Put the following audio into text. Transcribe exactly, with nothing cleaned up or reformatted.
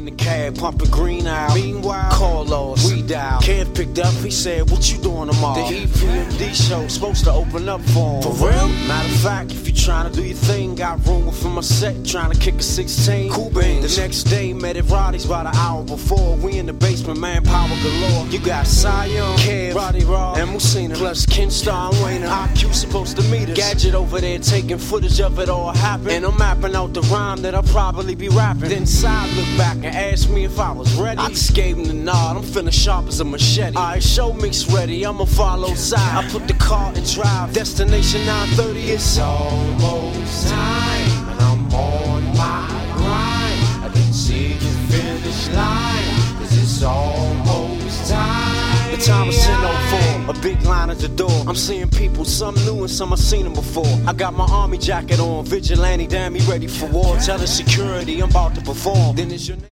the cab, pumping green out. Meanwhile, call lost, we dial. Kev picked up, he said, what you doing tomorrow? The E P M D show, supposed to open up for him. For real? Matter of fact, if you trying to do your thing, got room within my set, trying to kick a sixteen. Cool beans. The next day, met at Roddy's about an hour before. We in the basement, manpower galore. You got Zion, Kev, Roddy Raw, and Musina, plus Kenstar and Wayne. I Q supposed to meet us. Gadget over there taking footage of it all happen. And I'm mapping out the rhyme that I'll probably be rapping. Then Side looked back and asked me if I was ready. I just gave him the nod, I'm feeling sharp as a machete. Alright, show mix ready, I'ma follow Side. I put the car in drive, destination nine thirty. It's almost time, and I'm on my grind. I can see the finish line, cause it's almost time. The time is ten oh four, a big line at the door. I'm seeing people, some new and some I've seen them before. I got my army jacket on, vigilante, damn me ready for war. Tell the security I'm about to perform. Then it's your name.